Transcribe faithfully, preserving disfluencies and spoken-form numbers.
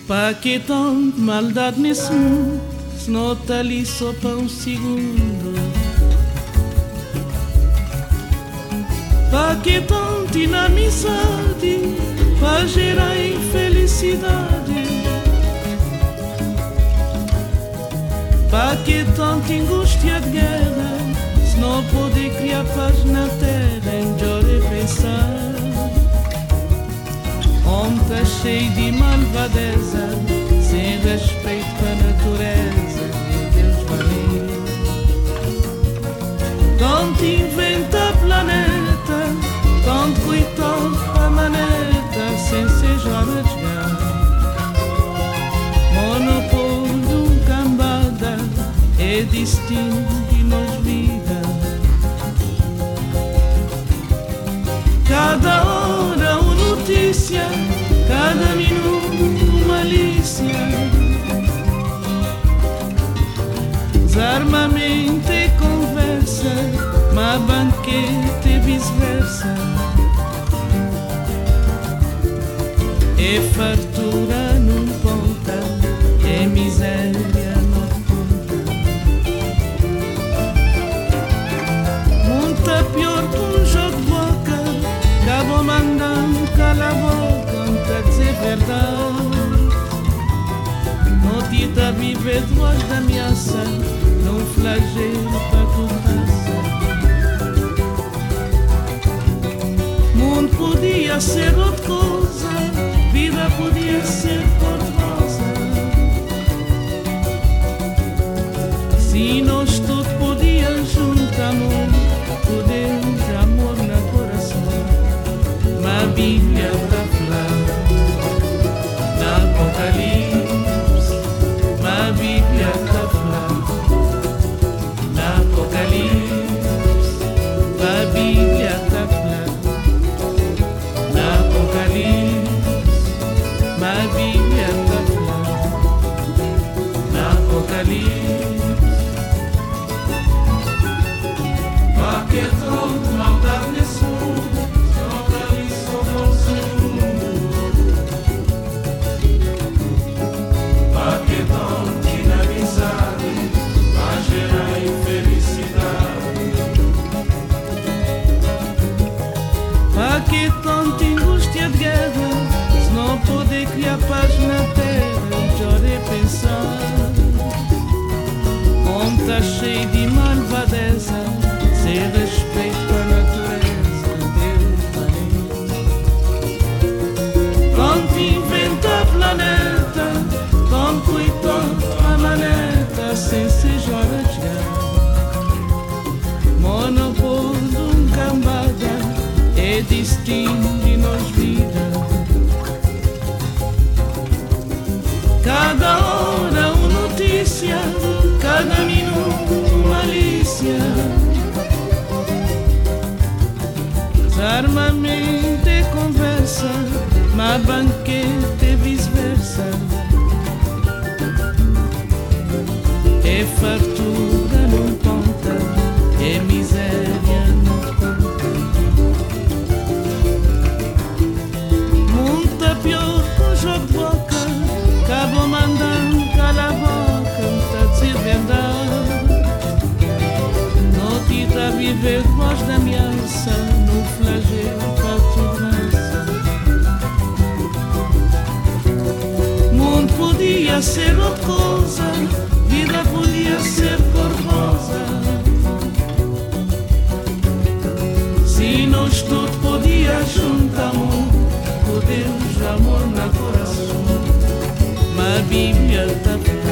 Pá que tanta maldade nesse mundo, se não tá ali só para um segundo. Pá que tanta inamizade, para gerar infelicidade. Pá que tanta angústia de guerra, se não poder criar paz na terra, é melhor é pensar. Homem tá cheio de malvadeza, sem respeito para a natureza, meu Deus valeu. Tanto inventa planeta, tanto coitado a maneta, sem ser hora de ganhar. Monopólio, um cambada, é destino de nós vida. Cada hora uma notícia, cada minuto malícia. Desarmamento e conversa, mas banquete e vice-versa. É fartura não conta, é miséria não conta. Muito pior que um jogo de boca, acabou mandando calar a boca, não tá dizer verdade. Não te tá viver duas da ameaça, não flagelo para tu passar. Mundo podia ser outra coisa, vida podia ser cor-de-rosa. Se nós todos podíamos juntar amor, podemos amor na coração. Mas a Bíblia está falando na Apocalipse, mas a Bíblia está falando na Apocalipse, mas a Bíblia está falando na Apocalipse, mas a Bíblia está falando na Apocalipse. Pá que tanta maldade nesse mundo, só para ali só para um segundo. Pá que tanta inamizade, para gerar infelicidade. Pá que tanta angústia de guerra, se não poder criar paz na terra, melhor é pensar. Onde tá cheio de malvadeza, sem respeito para a natureza, Deus valeu. Tanto inventa planeta, tanto coitado a maneta, sem ser hora de ganhar. Monopólio, um cambada, é destino de nós vida. Cada hora uma notícia, cada minuto malícia. Desarmamento e conversa, mas banquete e vice-versa. É fartura não conta, é miséria não conta. Muito pior que um jogo de boca, acabou mandando calar a boca, não está a dizer verdade. Não te está a viver voz da ameaça, no flagelo para tu dança. Mundo podia ser outra coisa, vida podia ser cor-de-rosa. Se nós todos podíamos juntar amor, podemos amor na coração. Mas a Bíblia está